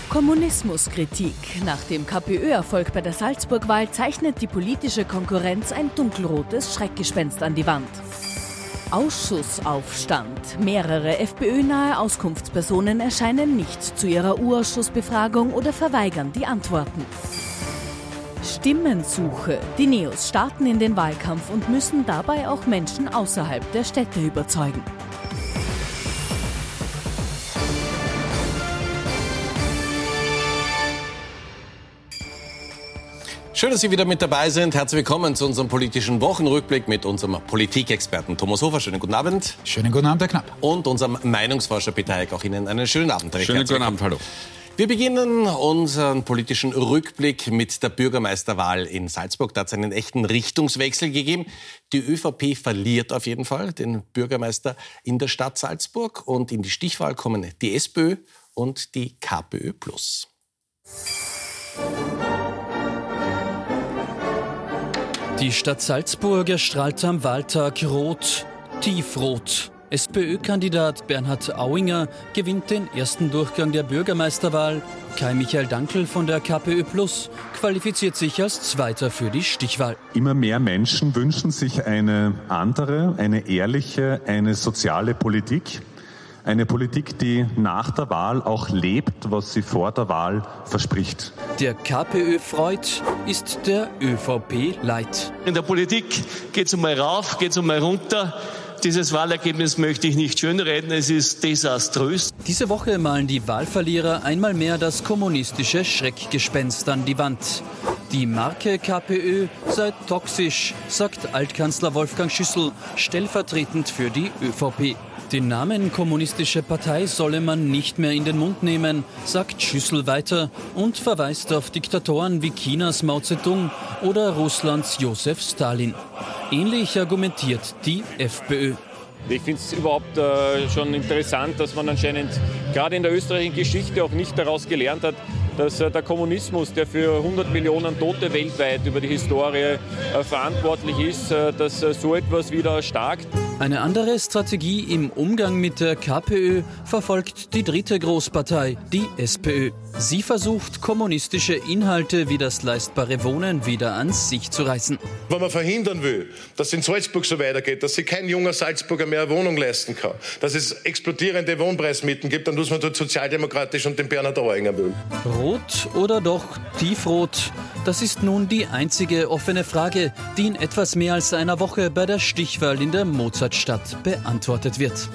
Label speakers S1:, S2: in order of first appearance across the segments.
S1: Kommunismuskritik. Nach dem KPÖ-Erfolg bei der Salzburg-Wahl zeichnet die politische Konkurrenz ein dunkelrotes Schreckgespenst an die Wand. Ausschussaufstand. Mehrere FPÖ-nahe Auskunftspersonen erscheinen nicht zu ihrer U-Ausschussbefragung oder verweigern die Antworten. Stimmensuche. Die Neos starten in den Wahlkampf und müssen dabei auch Menschen außerhalb der Städte überzeugen.
S2: Schön, dass Sie wieder mit dabei sind. Herzlich willkommen zu unserem politischen Wochenrückblick mit unserem Politikexperten Thomas Hofer. Schönen guten Abend.
S3: Schönen guten Abend, Herr Knapp.
S2: Und unserem Meinungsforscher Peter Heik. Auch Ihnen einen schönen Abend.
S4: Schönen guten Abend, hallo.
S2: Wir beginnen unseren politischen Rückblick mit der Bürgermeisterwahl in Salzburg. Da hat es einen echten Richtungswechsel gegeben. Die ÖVP verliert auf jeden Fall den Bürgermeister in der Stadt Salzburg. Und in die Stichwahl kommen die SPÖ und die KPÖ+.
S5: Die Stadt Salzburg erstrahlt am Wahltag rot, tiefrot. SPÖ-Kandidat Bernhard Auinger gewinnt den ersten Durchgang der Bürgermeisterwahl. Kai Michael Dankl von der KPÖ+ qualifiziert sich als Zweiter für die Stichwahl.
S6: Immer mehr Menschen wünschen sich eine andere, eine ehrliche, eine soziale Politik. Eine Politik, die nach der Wahl auch lebt, was sie vor der Wahl verspricht.
S5: Der KPÖ-Freud ist der ÖVP-Leid.
S7: In der Politik geht es einmal rauf, geht es einmal runter. Dieses Wahlergebnis möchte ich nicht schönreden, es ist desaströs.
S5: Diese Woche malen die Wahlverlierer einmal mehr das kommunistische Schreckgespenst an die Wand. Die Marke KPÖ sei toxisch, sagt Altkanzler Wolfgang Schüssel, stellvertretend für die ÖVP. Den Namen kommunistische Partei solle man nicht mehr in den Mund nehmen, sagt Schüssel weiter und verweist auf Diktatoren wie Chinas Mao Zedong oder Russlands Josef Stalin. Ähnlich argumentiert die FPÖ.
S8: Ich finde es überhaupt schon interessant, dass man anscheinend gerade in der österreichischen Geschichte auch nicht daraus gelernt hat, dass der Kommunismus, der für 100 Millionen Tote weltweit über die Historie verantwortlich ist, dass so etwas wieder erstarkt.
S5: Eine andere Strategie im Umgang mit der KPÖ verfolgt die dritte Großpartei, die SPÖ. Sie versucht, kommunistische Inhalte wie das leistbare Wohnen wieder an sich zu reißen.
S9: Wenn man verhindern will, dass es in Salzburg so weitergeht, dass sich kein junger Salzburger mehr eine Wohnung leisten kann, dass es explodierende Wohnpreismieten gibt, dann muss man dort sozialdemokratisch und den Bernhard Auinger wählen.
S5: Rot oder doch tiefrot? Das ist nun die einzige offene Frage, die in etwas mehr als einer Woche bei der Stichwahl in der Mozartstadt beantwortet wird.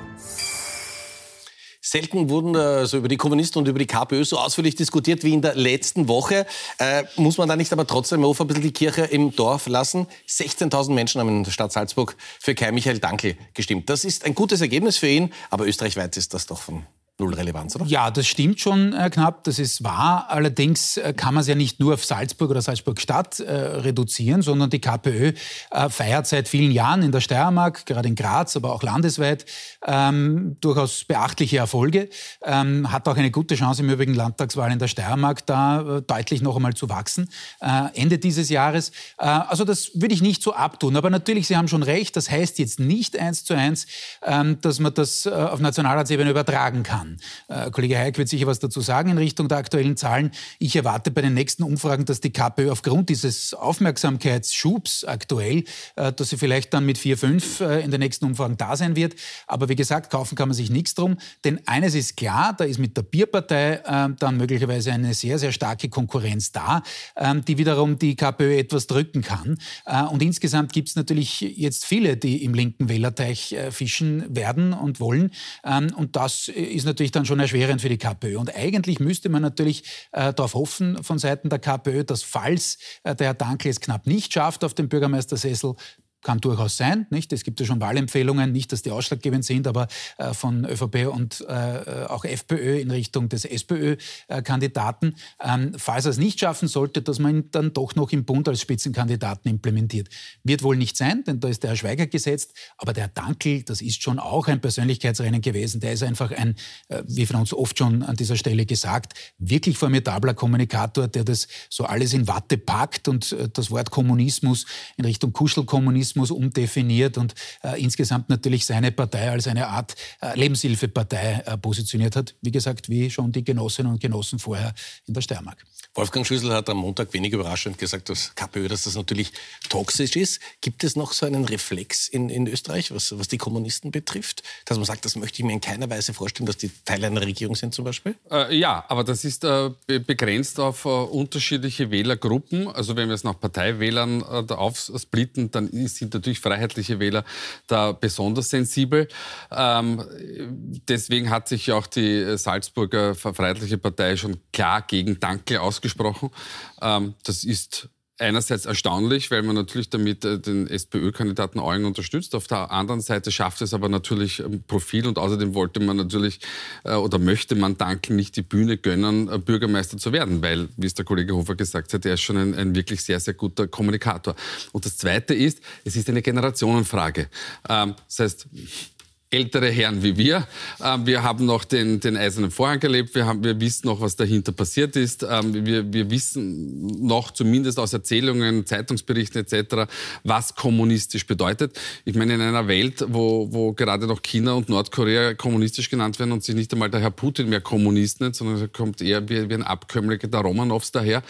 S2: Selten wurden so über die Kommunisten und über die KPÖ so ausführlich diskutiert wie in der letzten Woche. Muss man da nicht aber trotzdem ein bisschen die Kirche im Dorf lassen? 16.000 Menschen haben in der Stadt Salzburg für Kai Michael Dankl gestimmt. Das ist ein gutes Ergebnis für ihn, aber österreichweit ist das doch von null Relevanz, oder?
S3: Ja, das stimmt schon, Knapp, das ist wahr. Allerdings kann man es ja nicht nur auf Salzburg oder Salzburg-Stadt reduzieren, sondern die KPÖ feiert seit vielen Jahren in der Steiermark, gerade in Graz, aber auch landesweit, durchaus beachtliche Erfolge. Hat auch eine gute Chance im übrigen Landtagswahl in der Steiermark da deutlich noch einmal zu wachsen, Ende dieses Jahres. Also das würde ich nicht so abtun. Aber natürlich, Sie haben schon recht, das heißt jetzt nicht 1:1, dass man das auf Nationalratsebene übertragen kann. Kollege Heik wird sicher was dazu sagen in Richtung der aktuellen Zahlen. Ich erwarte bei den nächsten Umfragen, dass die KPÖ aufgrund dieses Aufmerksamkeitsschubs aktuell, dass sie vielleicht dann mit 4, 5 in den nächsten Umfragen da sein wird. Aber wie gesagt, kaufen kann man sich nichts drum. Denn eines ist klar, da ist mit der Bierpartei dann möglicherweise eine sehr, sehr starke Konkurrenz da, die wiederum die KPÖ etwas drücken kann. Und insgesamt gibt es natürlich jetzt viele, die im linken Wählerteich fischen werden und wollen. Und das ist natürlich dann schon erschwerend für die KPÖ. Und eigentlich müsste man natürlich darauf hoffen von Seiten der KPÖ, dass falls der Herr Dankl es knapp nicht schafft auf dem Bürgermeistersessel, kann durchaus sein, nicht? Es gibt ja schon Wahlempfehlungen, nicht, dass die ausschlaggebend sind, aber von ÖVP und auch FPÖ in Richtung des SPÖ-Kandidaten. Falls er es nicht schaffen sollte, dass man ihn dann doch noch im Bund als Spitzenkandidaten implementiert. Wird wohl nicht sein, denn da ist der Herr Schweiger gesetzt, aber der Herr Dankl, das ist schon auch ein Persönlichkeitsrennen gewesen. Der ist einfach ein, wie von uns oft schon an dieser Stelle gesagt, wirklich formidabler Kommunikator, der das so alles in Watte packt und das Wort Kommunismus in Richtung Kuschelkommunismus Kommunismus umdefiniert und insgesamt natürlich seine Partei als eine Art Lebenshilfepartei positioniert hat. Wie gesagt, wie schon die Genossinnen und Genossen vorher in der Steiermark.
S2: Wolfgang Schüssel hat am Montag wenig überraschend gesagt, dass KPÖ, dass das natürlich toxisch ist. Gibt es noch so einen Reflex in Österreich, was die Kommunisten betrifft, dass man sagt, das möchte ich mir in keiner Weise vorstellen, dass die Teil einer Regierung sind zum Beispiel?
S4: Ja, aber das ist begrenzt auf unterschiedliche Wählergruppen. Also wenn wir es nach Parteiwählern aufsplitten, dann sind natürlich freiheitliche Wähler da besonders sensibel. Deswegen hat sich auch die Salzburger Freiheitliche Partei schon klar gegen Dankl ausgesprochen. Das ist einerseits erstaunlich, weil man natürlich damit den SPÖ-Kandidaten Eugen unterstützt. Auf der anderen Seite schafft es aber natürlich Profil und außerdem wollte man natürlich oder möchte man Dankl nicht die Bühne gönnen, Bürgermeister zu werden, weil, wie es der Kollege Hofer gesagt hat, er ist schon ein wirklich sehr, sehr guter Kommunikator. Und das Zweite ist, es ist eine Generationenfrage. Das heißt, ältere Herren wie wir haben noch den Eisernen Vorhang erlebt, wir wissen noch, was dahinter passiert ist, wir wissen noch, zumindest aus Erzählungen, Zeitungsberichten etc., was kommunistisch bedeutet. Ich meine, in einer Welt, wo gerade noch China und Nordkorea kommunistisch genannt werden und sich nicht einmal der Herr Putin mehr Kommunist nennt, sondern er kommt eher wie ein Abkömmling der Romanows daher.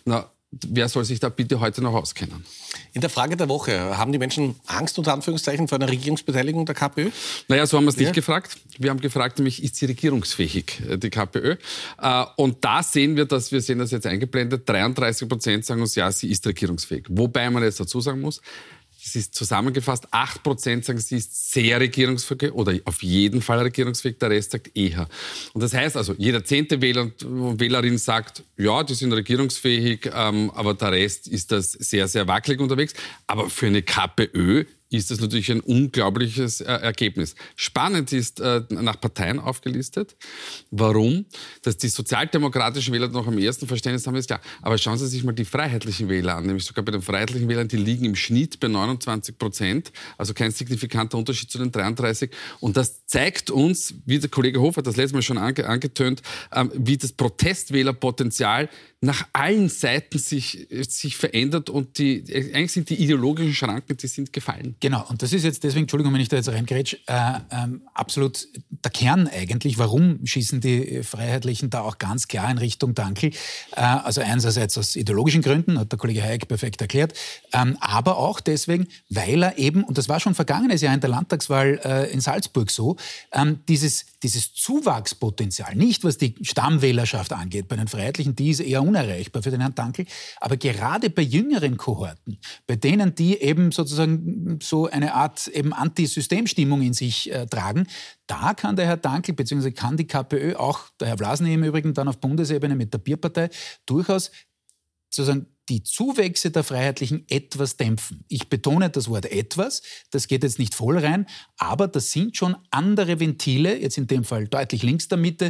S4: Wer soll sich da bitte heute noch auskennen?
S2: In der Frage der Woche, haben die Menschen Angst unter Anführungszeichen vor einer Regierungsbeteiligung der KPÖ?
S4: Naja, so haben wir es nicht gefragt. Wir haben gefragt, nämlich, ist sie regierungsfähig, die KPÖ? Und da sehen wir das jetzt eingeblendet, 33% sagen uns, ja, sie ist regierungsfähig. Wobei man jetzt dazu sagen muss, es ist zusammengefasst, 8% sagen, sie ist sehr regierungsfähig oder auf jeden Fall regierungsfähig, der Rest sagt eher. Und das heißt also, jeder 10. Wähler und Wählerin sagt, ja, die sind regierungsfähig, aber der Rest ist das sehr, sehr wackelig unterwegs. Aber für eine KPÖ ist das natürlich ein unglaubliches Ergebnis. Spannend ist nach Parteien aufgelistet. Warum? Dass die sozialdemokratischen Wähler noch am ersten Verständnis haben, ist klar. Aber schauen Sie sich mal die freiheitlichen Wähler an. Nämlich sogar bei den freiheitlichen Wählern, die liegen im Schnitt bei 29%. Also kein signifikanter Unterschied zu den 33%. Und das zeigt uns, wie der Kollege Hofer hat das letzte Mal schon angetönt, wie das Protestwählerpotenzial nach allen Seiten sich verändert und eigentlich sind die ideologischen Schranken, die sind gefallen.
S3: Genau, und das ist jetzt deswegen, Entschuldigung, wenn ich da jetzt reingrätsch, absolut der Kern eigentlich. Warum schießen die Freiheitlichen da auch ganz klar in Richtung Dankl? Also einerseits aus ideologischen Gründen, hat der Kollege Hayek perfekt erklärt, aber auch deswegen, weil er eben, und das war schon vergangenes Jahr in der Landtagswahl in Salzburg so, dieses Zuwachspotenzial, nicht was die Stammwählerschaft angeht, bei den Freiheitlichen, die ist eher unerreichbar für den Herrn Dankl, aber gerade bei jüngeren Kohorten, bei denen, die eben sozusagen so eine Art eben Antisystemstimmung in sich tragen, da kann der Herr Dankl bzw. kann die KPÖ, auch der Herr Vlasny im Übrigen dann auf Bundesebene mit der Bierpartei, durchaus sozusagen die Zuwächse der Freiheitlichen etwas dämpfen. Ich betone das Wort etwas, das geht jetzt nicht voll rein, aber das sind schon andere Ventile, jetzt in dem Fall deutlich links der Mitte,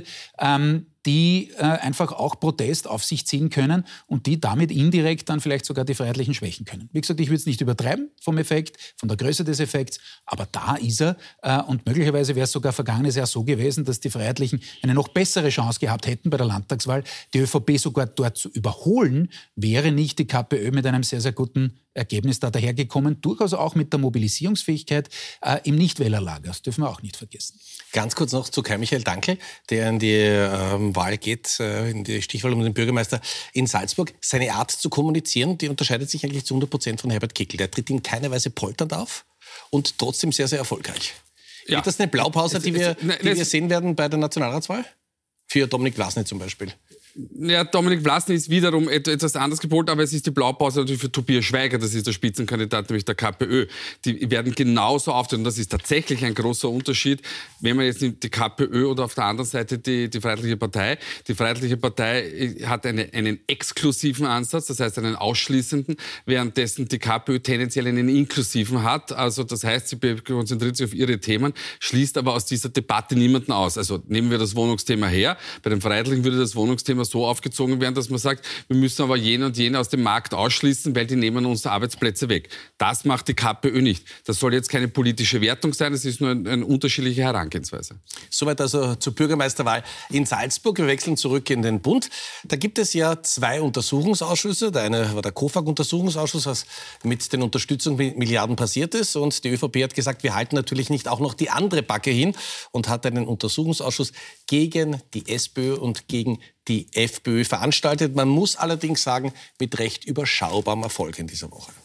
S3: die einfach auch Protest auf sich ziehen können und die damit indirekt dann vielleicht sogar die Freiheitlichen schwächen können. Wie gesagt, ich würde es nicht übertreiben vom Effekt, von der Größe des Effekts, aber da ist er und möglicherweise wäre es sogar vergangenes Jahr so gewesen, dass die Freiheitlichen eine noch bessere Chance gehabt hätten bei der Landtagswahl, die ÖVP sogar dort zu überholen, wäre nicht die KPÖ mit einem sehr, sehr guten Ergebnis da dahergekommen, durchaus auch mit der Mobilisierungsfähigkeit im Nichtwählerlager. Das dürfen wir auch nicht vergessen.
S2: Ganz kurz noch zu Kai-Michael Dankl, der in die Wahl geht, in die Stichwahl um den Bürgermeister in Salzburg. Seine Art zu kommunizieren, die unterscheidet sich eigentlich zu 100% von Herbert Kickl. Der tritt in keiner Weise polternd auf und trotzdem sehr, sehr erfolgreich. Ja. Ist das eine Blaupause, die wir sehen werden bei der Nationalratswahl? Für Dominik Vlasny zum Beispiel.
S4: Ja, Dominik Vlasny ist wiederum etwas anders gepolt, aber es ist die Blaupause natürlich für Tobias Schweiger, das ist der Spitzenkandidat, nämlich der KPÖ. Die werden genauso auftreten und das ist tatsächlich ein großer Unterschied, wenn man jetzt nimmt die KPÖ oder auf der anderen Seite die Freiheitliche Partei. Die Freiheitliche Partei hat einen exklusiven Ansatz, das heißt einen ausschließenden, währenddessen die KPÖ tendenziell einen inklusiven hat. Also das heißt, sie konzentriert sich auf ihre Themen, schließt aber aus dieser Debatte niemanden aus. Also nehmen wir das Wohnungsthema her. Bei den Freiheitlichen würde das Wohnungsthema immer so aufgezogen werden, dass man sagt, wir müssen aber jene und jene aus dem Markt ausschließen, weil die nehmen uns Arbeitsplätze weg. Das macht die KPÖ nicht. Das soll jetzt keine politische Wertung sein, es ist nur eine unterschiedliche Herangehensweise.
S2: Soweit also zur Bürgermeisterwahl in Salzburg. Wir wechseln zurück in den Bund. Da gibt es ja 2 Untersuchungsausschüsse. Der eine war der KOFAG-Untersuchungsausschuss, was mit den Unterstützungsmilliarden passiert ist. Und die ÖVP hat gesagt, wir halten natürlich nicht auch noch die andere Backe hin und hat einen Untersuchungsausschuss gegen die SPÖ und gegen die FPÖ veranstaltet. Man muss allerdings sagen, mit recht überschaubarem Erfolg in dieser Woche.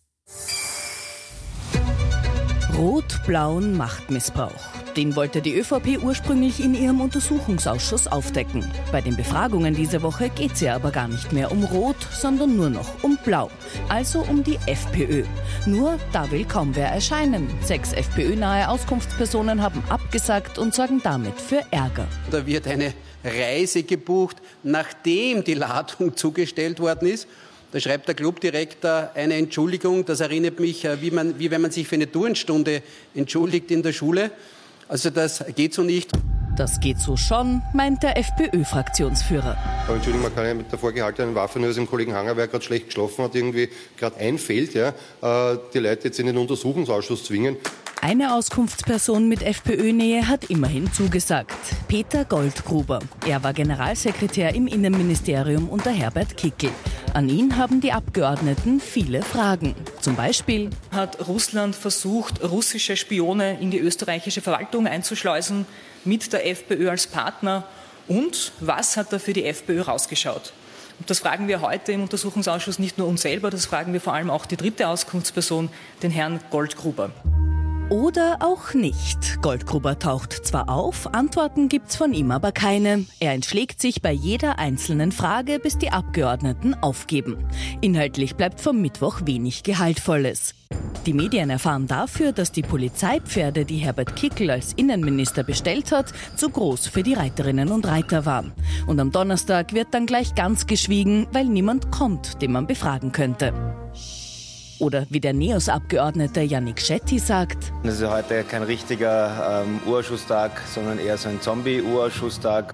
S1: Rot-blauen Machtmissbrauch. Den wollte die ÖVP ursprünglich in ihrem Untersuchungsausschuss aufdecken. Bei den Befragungen diese Woche geht es ja aber gar nicht mehr um Rot, sondern nur noch um Blau. Also um die FPÖ. Nur da will kaum wer erscheinen. 6 FPÖ-nahe Auskunftspersonen haben abgesagt und sorgen damit für Ärger.
S10: Da wird eine Reise gebucht, nachdem die Ladung zugestellt worden ist. Da schreibt der Clubdirektor eine Entschuldigung. Das erinnert mich, wie wenn man sich für eine Turnstunde entschuldigt in der Schule. Also das geht so nicht.
S1: Das geht so schon, meint der FPÖ-Fraktionsführer.
S11: Aber Entschuldigung, man kann ja mit der vorgehaltenen Waffe, nur dass dem Kollegen Hangerberg gerade schlecht geschlafen hat, irgendwie gerade einfällt, ja, die Leute jetzt in den Untersuchungsausschuss zwingen.
S1: Eine Auskunftsperson mit FPÖ-Nähe hat immerhin zugesagt. Peter Goldgruber. Er war Generalsekretär im Innenministerium unter Herbert Kickl. An ihn haben die Abgeordneten viele Fragen. Zum Beispiel:
S12: Hat Russland versucht, russische Spione in die österreichische Verwaltung einzuschleusen, mit der FPÖ als Partner? Und was hat da für die FPÖ rausgeschaut? Und das fragen wir heute im Untersuchungsausschuss nicht nur uns selber, das fragen wir vor allem auch die dritte Auskunftsperson, den Herrn Goldgruber.
S1: Oder auch nicht. Goldgruber taucht zwar auf, Antworten gibt's von ihm aber keine. Er entschlägt sich bei jeder einzelnen Frage, bis die Abgeordneten aufgeben. Inhaltlich bleibt vom Mittwoch wenig Gehaltvolles. Die Medien erfahren dafür, dass die Polizeipferde, die Herbert Kickl als Innenminister bestellt hat, zu groß für die Reiterinnen und Reiter waren. Und am Donnerstag wird dann gleich ganz geschwiegen, weil niemand kommt, den man befragen könnte. Oder wie der NEOS-Abgeordnete Yannick Shetty sagt:
S13: Das ist ja heute kein richtiger Urausschuss-Tag, sondern eher so ein Zombie-Urausschuss-Tag.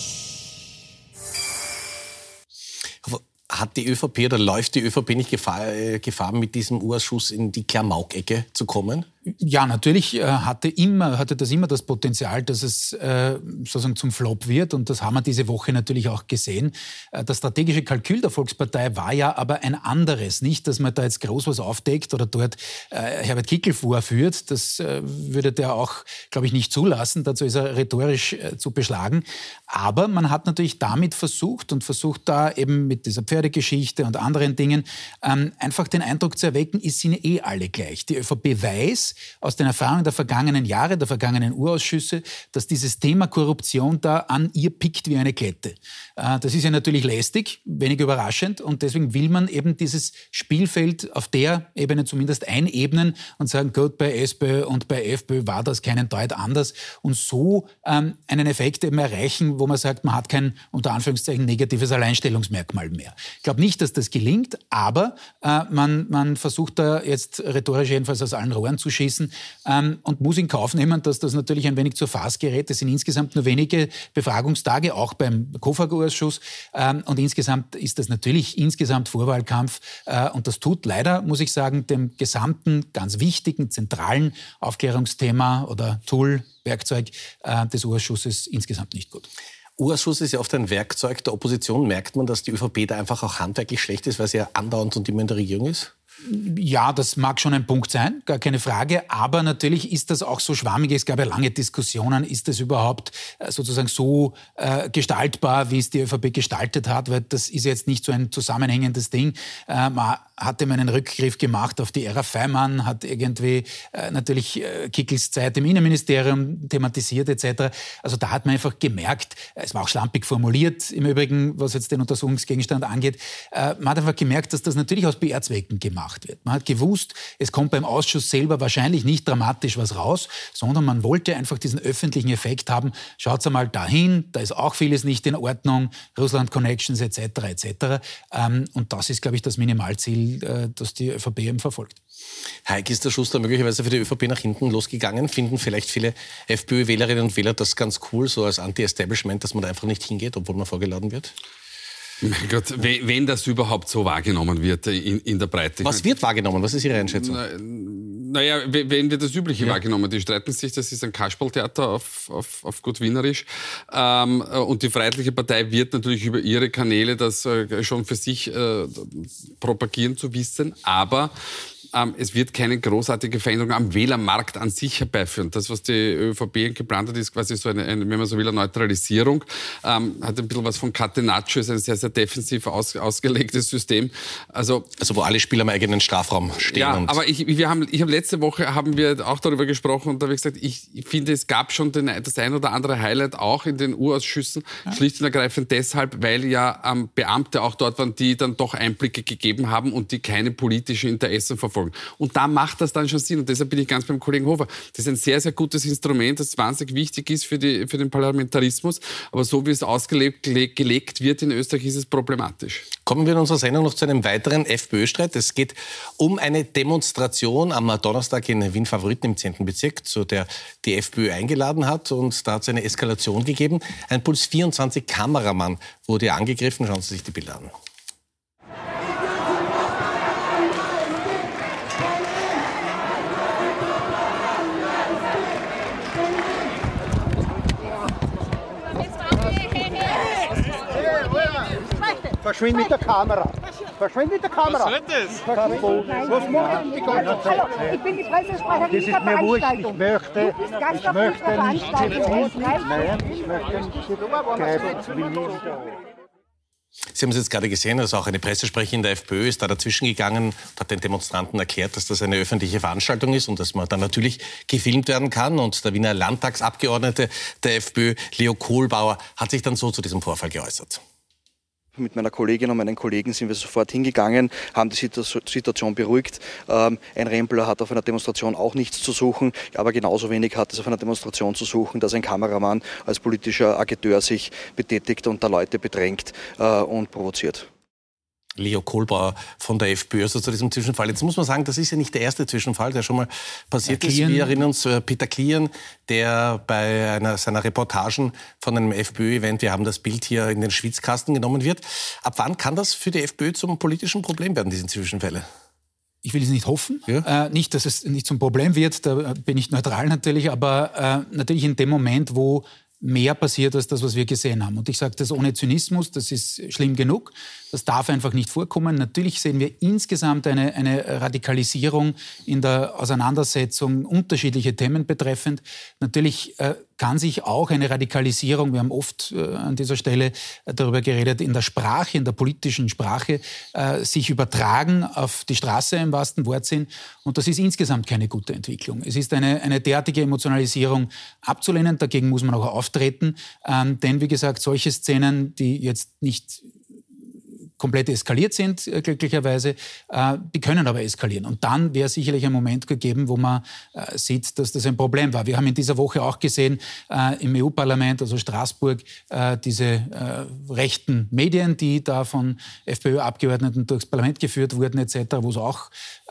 S2: Hat die ÖVP oder läuft die ÖVP nicht Gefahr mit diesem Urausschuss in die Klamauk-Ecke zu kommen?
S3: Ja, natürlich hatte das immer das Potenzial, dass es sozusagen zum Flop wird. Und das haben wir diese Woche natürlich auch gesehen. Das strategische Kalkül der Volkspartei war ja aber ein anderes. Nicht, dass man da jetzt groß was aufdeckt oder dort Herbert Kickl vorführt. Das würde der auch, glaube ich, nicht zulassen. Dazu ist er rhetorisch zu beschlagen. Aber man hat natürlich damit versucht da eben mit dieser Pferdegeschichte und anderen Dingen einfach den Eindruck zu erwecken, es sind alle gleich. Die ÖVP weiß aus den Erfahrungen der vergangenen Jahre, der vergangenen Urausschüsse, dass dieses Thema Korruption da an ihr pickt wie eine Klette. Das ist ja natürlich lästig, wenig überraschend, und deswegen will man eben dieses Spielfeld auf der Ebene zumindest einebnen und sagen, gut, bei SPÖ und bei FPÖ war das keinen Deut anders, und so einen Effekt eben erreichen, wo man sagt, man hat kein, unter Anführungszeichen, negatives Alleinstellungsmerkmal mehr. Ich glaube nicht, dass das gelingt, aber man versucht da jetzt rhetorisch jedenfalls aus allen Rohren zu schießen und muss in Kauf nehmen, dass das natürlich ein wenig zur Farce gerät. Es sind insgesamt nur wenige Befragungstage, auch beim KOFAG-Ausschuss, und insgesamt ist das natürlich Vorwahlkampf, und das tut leider, muss ich sagen, dem gesamten, ganz wichtigen, zentralen Aufklärungsthema oder Tool, Werkzeug des Ausschusses insgesamt nicht gut.
S2: Ausschuss ist ja oft ein Werkzeug der Opposition. Merkt man, dass die ÖVP da einfach auch handwerklich schlecht ist, weil sie ja andauernd und immer in der Regierung ist?
S3: Ja, das mag schon ein Punkt sein, gar keine Frage. Aber natürlich ist das auch so schwammig. Es gab ja lange Diskussionen, ist das überhaupt sozusagen so gestaltbar, wie es die ÖVP gestaltet hat? Weil das ist jetzt nicht so ein zusammenhängendes Ding. Man hatte mal einen Rückgriff gemacht auf die Ära Feimann, hat irgendwie natürlich Kickls Zeit im Innenministerium thematisiert etc. Also da hat man einfach gemerkt, es war auch schlampig formuliert im Übrigen, was jetzt den Untersuchungsgegenstand angeht, man hat einfach gemerkt, dass das natürlich aus PR-Zwecken gemacht gemacht wird. Man hat gewusst, es kommt beim Ausschuss selber wahrscheinlich nicht dramatisch was raus, sondern man wollte einfach diesen öffentlichen Effekt haben. Schaut einmal dahin, da ist auch vieles nicht in Ordnung, Russland-Connections etc. etc. Und das ist, glaube ich, das Minimalziel, das die ÖVP eben verfolgt.
S2: Heik, ist der Schuster möglicherweise für die ÖVP nach hinten losgegangen? Finden vielleicht viele FPÖ-Wählerinnen und Wähler das ganz cool, so als Anti-Establishment, dass man da einfach nicht hingeht, obwohl man vorgeladen wird?
S4: Mein Gott, wenn das überhaupt so wahrgenommen wird in der Breite.
S2: Was wird wahrgenommen? Was ist Ihre Einschätzung?
S4: Naja, wenn wir das Übliche wahrgenommen, die streiten sich, das ist ein Kasperltheater auf gut Wienerisch. Und die Freiheitliche Partei wird natürlich über ihre Kanäle das schon für sich propagieren zu wissen, aber es wird keine großartige Veränderung am Wählermarkt an sich herbeiführen. Das, was die ÖVP geplant hat, ist quasi so eine wenn man so will, eine Neutralisierung. Hat ein bisschen was von Catenaccio, ist ein sehr, sehr defensiv ausgelegtes System. Also
S2: wo alle Spieler im eigenen Strafraum stehen.
S4: Ja, aber letzte Woche haben wir auch darüber gesprochen und da habe ich gesagt, ich finde, es gab schon das ein oder andere Highlight auch in den U-Ausschüssen, schlicht und ergreifend deshalb, weil ja Beamte auch dort waren, die dann doch Einblicke gegeben haben und die keine politischen Interessen verfolgen. Und da macht das dann schon Sinn. Und deshalb bin ich ganz beim Kollegen Hofer. Das ist ein sehr, sehr gutes Instrument, das wahnsinnig wichtig ist für den Parlamentarismus. Aber so wie es gelegt wird in Österreich, ist es problematisch.
S2: Kommen wir in unserer Sendung noch zu einem weiteren FPÖ-Streit. Es geht um eine Demonstration am Donnerstag in Wien-Favoriten im 10. Bezirk, zu der die FPÖ eingeladen hat. Und da hat es eine Eskalation gegeben. Ein Puls 24-Kameramann wurde angegriffen. Schauen Sie sich die Bilder an.
S14: Verschwind mit der Kamera. Verschwind mit der Kamera.
S15: Was soll das?
S14: Was macht die ganze Zeit?
S16: Hallo, ich bin die Pressesprecherin dieser Veranstaltung.
S14: Ich möchte nicht
S2: Sie haben es jetzt gerade gesehen, also auch eine Pressesprecherin der FPÖ ist da dazwischen gegangen und hat den Demonstranten erklärt, dass das eine öffentliche Veranstaltung ist und dass man dann natürlich gefilmt werden kann. Und der Wiener Landtagsabgeordnete der FPÖ, Leo Kohlbauer, hat sich dann so zu diesem Vorfall geäußert.
S17: Mit meiner Kollegin und meinen Kollegen sind wir sofort hingegangen, haben die Situation beruhigt. Ein Rempler hat auf einer Demonstration auch nichts zu suchen, aber genauso wenig hat es auf einer Demonstration zu suchen, dass ein Kameramann als politischer Agiteur sich betätigt und da Leute bedrängt und provoziert.
S2: Leo Kohlbauer von der FPÖ, also zu diesem Zwischenfall. Jetzt muss man sagen, das ist ja nicht der erste Zwischenfall, der schon mal passiert ist. Wir erinnern uns, Peter Klieren, der bei einer seiner Reportagen von einem FPÖ-Event, wir haben das Bild hier, in den Schwitzkasten genommen wird. Ab wann kann das für die FPÖ zum politischen Problem werden, diese Zwischenfälle?
S3: Ich will es nicht hoffen, nicht, dass es nicht zum Problem wird, da bin ich neutral natürlich, aber natürlich in dem Moment, wo mehr passiert als das, was wir gesehen haben. Und ich sage das ohne Zynismus, das ist schlimm genug. Das darf einfach nicht vorkommen. Natürlich sehen wir insgesamt eine Radikalisierung in der Auseinandersetzung unterschiedliche Themen betreffend. Natürlich kann sich auch eine Radikalisierung, wir haben oft an dieser Stelle darüber geredet, in der Sprache, in der politischen Sprache, sich übertragen auf die Straße im wahrsten Wortsinn. Und das ist insgesamt keine gute Entwicklung. Es ist eine derartige Emotionalisierung abzulehnen. Dagegen muss man auch auftreten. Denn, wie gesagt, solche Szenen, die jetzt nicht komplett eskaliert sind, glücklicherweise, die können aber eskalieren. Und dann wäre sicherlich ein Moment gegeben, wo man sieht, dass das ein Problem war. Wir haben in dieser Woche auch gesehen, im EU-Parlament, also Straßburg, diese rechten Medien, die da von FPÖ-Abgeordneten durchs Parlament geführt wurden, etc., wo es auch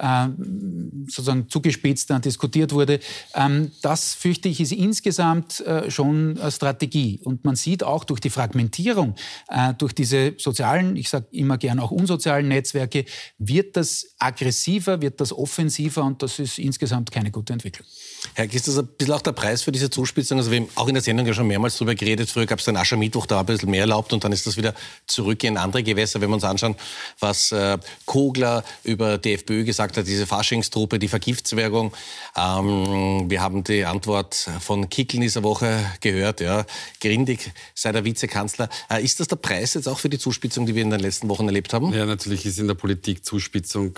S3: sozusagen zugespitzt dann diskutiert wurde. Das, fürchte ich, ist insgesamt schon eine Strategie. Und man sieht auch durch die Fragmentierung, durch diese sozialen, ich sage immer gern auch unsozialen Netzwerke, wird das aggressiver, wird das offensiver und das ist insgesamt keine gute Entwicklung.
S2: Herr, ist das ein bisschen auch der Preis für diese Zuspitzung? Also wir haben auch in der Sendung ja schon mehrmals darüber geredet. Früher gab es den Aschermittwoch, da war ein bisschen mehr erlaubt und dann ist das wieder zurück in andere Gewässer. Wenn wir uns anschauen, was Kogler über die FPÖ gesagt hat, diese Faschingstruppe, die Vergiftswerbung. Wir haben die Antwort von Kickl in dieser Woche gehört. Ja, Grindig sei der Vizekanzler. Ist das der Preis jetzt auch für die Zuspitzung, die wir in den letzten Wochen erlebt haben?
S4: Ja, natürlich ist in der Politik Zuspitzung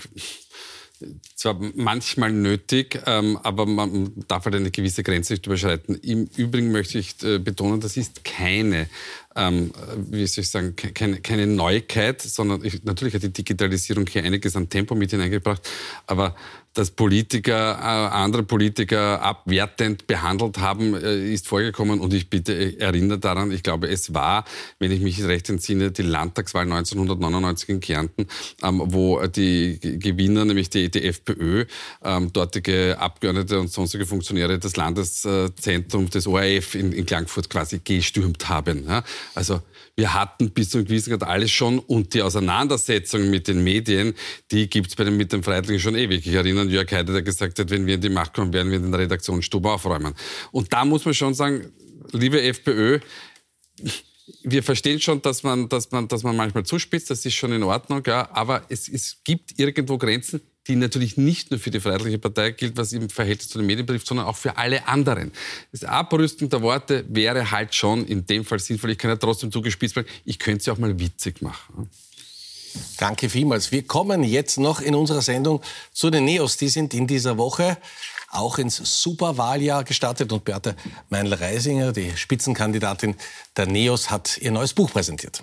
S4: zwar manchmal nötig, aber man darf halt eine gewisse Grenze nicht überschreiten. Im Übrigen möchte ich betonen, das ist keine wie soll ich sagen, keine Neuigkeit, sondern natürlich hat die Digitalisierung hier einiges an Tempo mit hineingebracht, aber dass andere Politiker abwertend behandelt haben, ist vorgekommen. Und ich bitte erinnere daran, ich glaube, es war, wenn ich mich recht entsinne, die Landtagswahl 1999 in Kärnten, wo die Gewinner, nämlich die FPÖ, dortige Abgeordnete und sonstige Funktionäre das Landeszentrum des ORF in Klagenfurt quasi gestürmt haben. Ja? Also wir hatten bis zu einem gewissen Grad alles schon und die Auseinandersetzung mit den Medien, die gibt es mit den Freiheitlichen schon ewig. Ich erinnere an Jörg Haider, der gesagt hat, wenn wir in die Macht kommen, werden wir den Redaktionsstube aufräumen. Und da muss man schon sagen, liebe FPÖ, wir verstehen schon, dass man manchmal zuspitzt, das ist schon in Ordnung, ja, aber es gibt irgendwo Grenzen, die natürlich nicht nur für die Freiheitliche Partei gilt, was im Verhältnis zu den Medien betrifft, sondern auch für alle anderen. Das Abrüsten der Worte wäre halt schon in dem Fall sinnvoll. Ich kann ja trotzdem zugespitzt bleiben, ich könnte es ja auch mal witzig machen.
S2: Danke vielmals. Wir kommen jetzt noch in unserer Sendung zu den NEOS. Die sind in dieser Woche auch ins Superwahljahr gestartet und Beate Meinl-Reisinger, die Spitzenkandidatin der NEOS, hat ihr neues Buch präsentiert.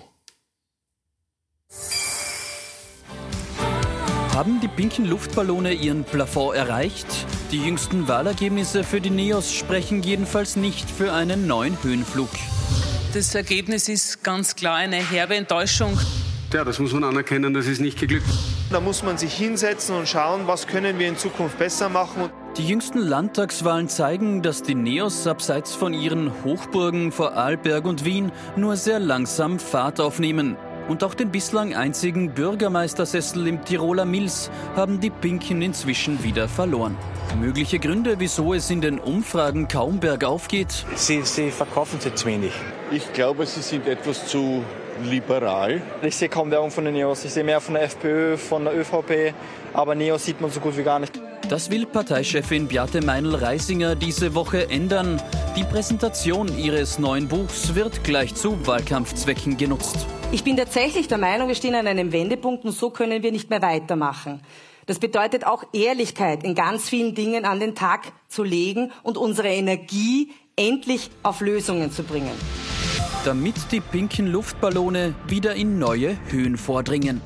S5: Haben die pinken Luftballone ihren Plafond erreicht? Die jüngsten Wahlergebnisse für die NEOS sprechen jedenfalls nicht für einen neuen Höhenflug.
S12: Das Ergebnis ist ganz klar eine herbe Enttäuschung.
S15: Ja, das muss man anerkennen, das ist nicht geglückt.
S18: Da muss man sich hinsetzen und schauen, was können wir in Zukunft besser machen.
S5: Die jüngsten Landtagswahlen zeigen, dass die NEOS abseits von ihren Hochburgen Vorarlberg und Wien nur sehr langsam Fahrt aufnehmen. Und auch den bislang einzigen Bürgermeistersessel im Tiroler Mills haben die Pinken inzwischen wieder verloren. Mögliche Gründe, wieso es in den Umfragen kaum bergauf geht?
S19: Sie verkaufen sich zu wenig.
S20: Ich glaube, sie sind etwas zu liberal.
S21: Ich sehe kaum Werbung von den NEOS. Ich sehe mehr von der FPÖ, von der ÖVP. Aber NEOS sieht man so gut wie gar nicht.
S5: Das will Parteichefin Beate Meinl-Reisinger diese Woche ändern. Die Präsentation ihres neuen Buchs wird gleich zu Wahlkampfzwecken genutzt.
S22: Ich bin tatsächlich der Meinung, wir stehen an einem Wendepunkt und so können wir nicht mehr weitermachen. Das bedeutet auch Ehrlichkeit in ganz vielen Dingen an den Tag zu legen und unsere Energie endlich auf Lösungen zu bringen.
S5: Damit die pinken Luftballone wieder in neue Höhen vordringen.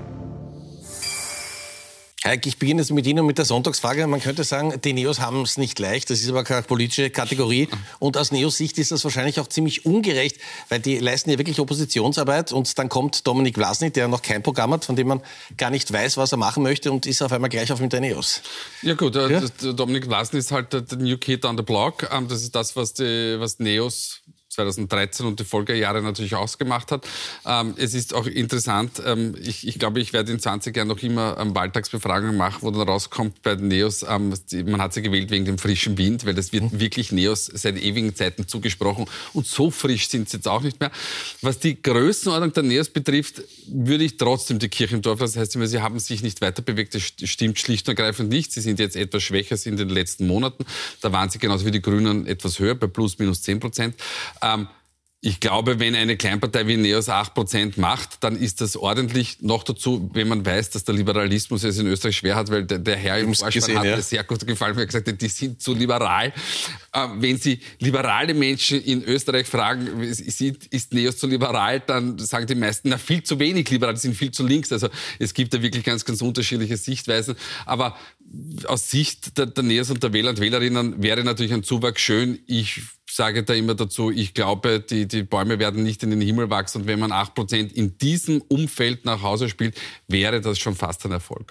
S2: Heik, ich beginne jetzt mit Ihnen mit der Sonntagsfrage. Man könnte sagen, die NEOS haben es nicht leicht. Das ist aber keine politische Kategorie. Und aus NEOS-Sicht ist das wahrscheinlich auch ziemlich ungerecht, weil die leisten ja wirklich Oppositionsarbeit. Und dann kommt Dominik Vlasny, der noch kein Programm hat, von dem man gar nicht weiß, was er machen möchte, und ist auf einmal gleich auf mit der NEOS.
S4: Ja gut, Dominik Vlasny ist halt der New Kid on the Block. Das ist das, was NEOS 2013 und die Folgejahre natürlich ausgemacht hat. Es ist auch interessant, ich glaube, ich werde in 20 Jahren noch immer Wahltagsbefragungen machen, wo dann rauskommt bei den NEOS, man hat sie gewählt wegen dem frischen Wind, weil das wird wirklich NEOS seit ewigen Zeiten zugesprochen und so frisch sind sie jetzt auch nicht mehr. Was die Größenordnung der NEOS betrifft, würde ich trotzdem die Kirche im Dorf lassen. Das heißt, sie haben sich nicht weiter bewegt, das stimmt schlicht und ergreifend nicht. Sie sind jetzt etwas schwächer in den letzten Monaten. Da waren sie genauso wie die Grünen etwas höher, bei plus minus 10%. Ich glaube, wenn eine Kleinpartei wie NEOS 8% macht, dann ist das ordentlich. Noch dazu, wenn man weiß, dass der Liberalismus es in Österreich schwer hat, weil der Herr im Vorspann hat mir sehr gut gefallen, weil er gesagt hat, die sind zu liberal. Wenn Sie liberale Menschen in Österreich fragen, ist NEOS zu liberal, dann sagen die meisten, na, viel zu wenig liberal, die sind viel zu links. Also es gibt da wirklich ganz, ganz unterschiedliche Sichtweisen. Aber aus Sicht der NEOS und der Wähler und Wählerinnen wäre natürlich ein Zuwachs schön. Ich sage da immer dazu, ich glaube, die Bäume werden nicht in den Himmel wachsen. Und wenn man 8% in diesem Umfeld nach Hause spielt, wäre das schon fast ein Erfolg.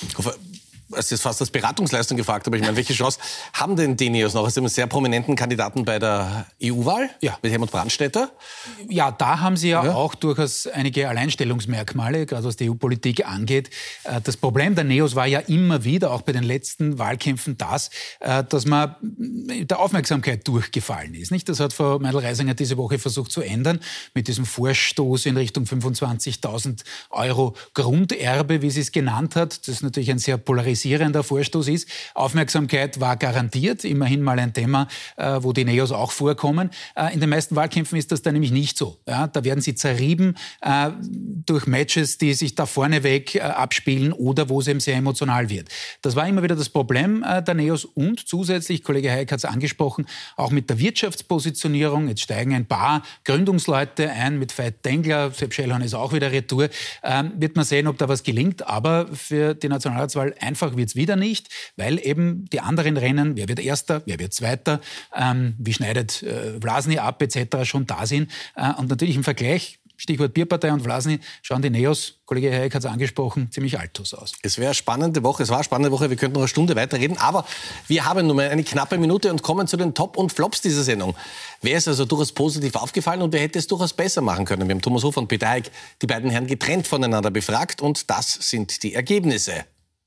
S2: Es ist fast als Beratungsleistung gefragt, aber ich meine, welche Chance haben denn die NEOS noch? Aus dem sehr prominenten Kandidaten bei der EU-Wahl, mit Helmut Brandstätter?
S3: Ja, da haben sie ja auch durchaus einige Alleinstellungsmerkmale, gerade was die EU-Politik angeht. Das Problem der NEOS war ja immer wieder, auch bei den letzten Wahlkämpfen, dass man der Aufmerksamkeit durchgefallen ist. Nicht? Das hat Frau Meinl-Reisinger diese Woche versucht zu ändern, mit diesem Vorstoß in Richtung 25.000 € Grunderbe, wie sie es genannt hat. Das ist natürlich ein sehr polarisierender Vorstoß ist. Aufmerksamkeit war garantiert, immerhin mal ein Thema, wo die NEOS auch vorkommen. In den meisten Wahlkämpfen ist das dann nämlich nicht so. Ja, da werden sie zerrieben. durch Matches, die sich da vorneweg abspielen oder wo es eben sehr emotional wird. Das war immer wieder das Problem der NEOS und zusätzlich, Kollege Hayek hat es angesprochen, auch mit der Wirtschaftspositionierung. Jetzt steigen ein paar Gründungsleute ein mit Veit Dengler, Sepp Schellhorn ist auch wieder retour. Wird man sehen, ob da was gelingt, aber für die Nationalratswahl einfach wird es wieder nicht, weil eben die anderen Rennen, wer wird Erster, wer wird Zweiter, wie schneidet Vlasny ab etc. schon da sind. Und natürlich im Vergleich, Stichwort Bierpartei und Vlasny, schauen die NEOS, Kollege Hayek hat es angesprochen, ziemlich altos aus.
S2: Es wäre eine spannende Woche, wir könnten noch eine Stunde weiterreden, aber wir haben nur mal eine knappe Minute und kommen zu den Top und Flops dieser Sendung. Wer ist also durchaus positiv aufgefallen und wer hätte es durchaus besser machen können? Wir haben Thomas Hofer und Peter Hayek, die beiden Herren getrennt voneinander befragt und das sind die Ergebnisse.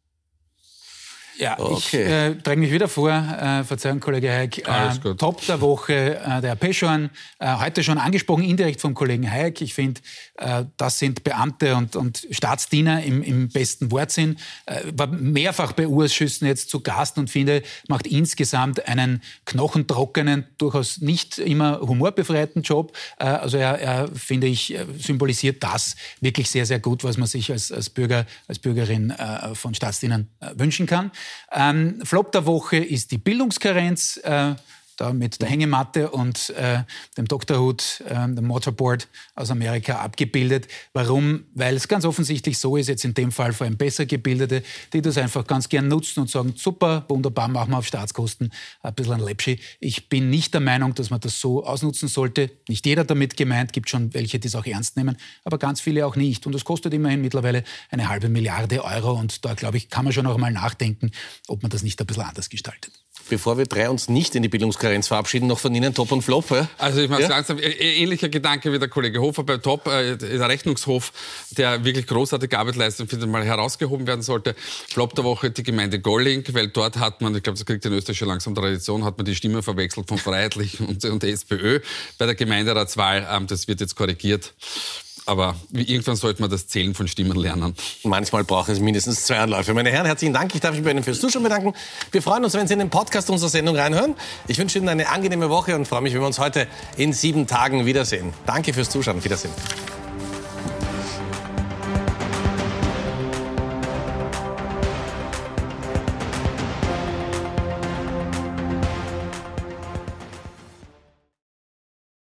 S3: Ja,
S2: okay.
S3: Ich dränge mich wieder vor. Verzeihung, Kollege Hayek. Top der Woche, der Peschorn. Heute schon angesprochen, indirekt vom Kollegen Hayek. Ich finde, das sind Beamte und Staatsdiener im besten Wortsinn. War mehrfach bei U-Ausschüssen jetzt zu Gast und finde, macht insgesamt einen knochentrockenen, durchaus nicht immer humorbefreiten Job. Also er finde ich, symbolisiert das wirklich sehr, sehr gut, was man sich als Bürger, als Bürgerin von Staatsdienern wünschen kann. Flop der Woche ist die Bildungskarenz, da mit der Hängematte und dem Doktorhut, dem Motorboard aus Amerika abgebildet. Warum? Weil es ganz offensichtlich so ist, jetzt in dem Fall vor allem besser Gebildete, die das einfach ganz gern nutzen und sagen, super, wunderbar, machen wir auf Staatskosten ein bisschen ein Läppschi. Ich bin nicht der Meinung, dass man das so ausnutzen sollte. Nicht jeder damit gemeint, gibt schon welche, die es auch ernst nehmen, aber ganz viele auch nicht. Und das kostet immerhin mittlerweile 1,5 Milliarde Euro und da, glaube ich, kann man schon noch mal nachdenken, ob man das nicht ein bisschen anders gestaltet.
S2: Bevor wir drei uns nicht in die Bildungskarenz verabschieden, noch von Ihnen Top und Flop. Ja?
S4: Also ich mache es langsam. Ähnlicher Gedanke wie der Kollege Hofer bei Top. Der Rechnungshof, der wirklich großartige Arbeit leistet, finde ich mal herausgehoben werden sollte. Flop der Woche die Gemeinde Golling, weil dort hat man, ich glaube, das kriegt in Österreich schon langsam Tradition, hat man die Stimme verwechselt von Freiheitlich und der SPÖ bei der Gemeinderatswahl. Das wird jetzt korrigiert. Aber irgendwann sollte man das Zählen von Stimmen lernen.
S2: Manchmal braucht es mindestens 2 Anläufe. Meine Herren, herzlichen Dank. Ich darf mich bei Ihnen fürs Zuschauen bedanken. Wir freuen uns, wenn Sie in den Podcast unserer Sendung reinhören. Ich wünsche Ihnen eine angenehme Woche und freue mich, wenn wir uns heute in 7 Tagen wiedersehen. Danke fürs Zuschauen. Auf Wiedersehen.